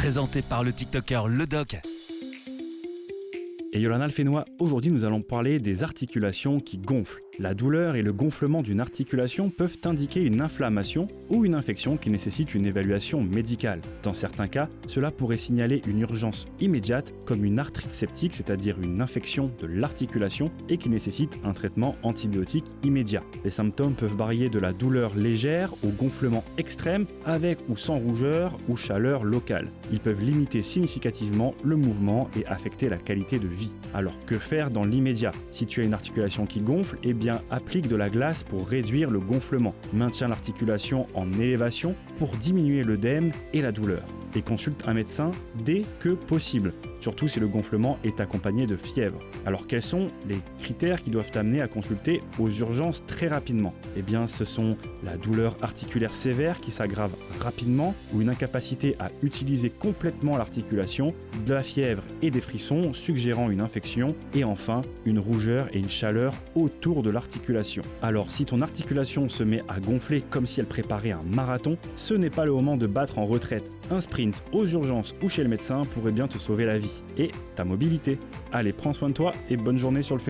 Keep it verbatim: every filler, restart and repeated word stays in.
présenté par le TikToker Le Doc. Et Yolanda Alfénois, aujourd'hui nous allons parler des articulations qui gonflent. La douleur et le gonflement d'une articulation peuvent indiquer une inflammation ou une infection qui nécessite une évaluation médicale. Dans certains cas, cela pourrait signaler une urgence immédiate comme une arthrite septique, c'est-à-dire une infection de l'articulation et qui nécessite un traitement antibiotique immédiat. Les symptômes peuvent varier de la douleur légère au gonflement extrême avec ou sans rougeur ou chaleur locale. Ils peuvent limiter significativement le mouvement et affecter la qualité de vie. Alors que faire dans l'immédiat? Si tu as une articulation qui gonfle, eh bien applique de la glace pour réduire le gonflement. Maintiens l'articulation en élévation pour diminuer l'œdème et la douleur. Et consulte un médecin dès que possible, surtout si le gonflement est accompagné de fièvre. Alors quels sont les critères qui doivent t'amener à consulter aux urgences très rapidement? Eh bien ce sont la douleur articulaire sévère qui s'aggrave rapidement ou une incapacité à utiliser complètement l'articulation, de la fièvre et des frissons suggérant une infection et enfin une rougeur et une chaleur autour de l'articulation. Alors si ton articulation se met à gonfler comme si elle préparait un marathon, ce n'est pas le moment de battre en retraite. Un sprint aux urgences ou chez le médecin pourrait bien te sauver la vie et ta mobilité. Allez, prends soin de toi et bonne journée sur le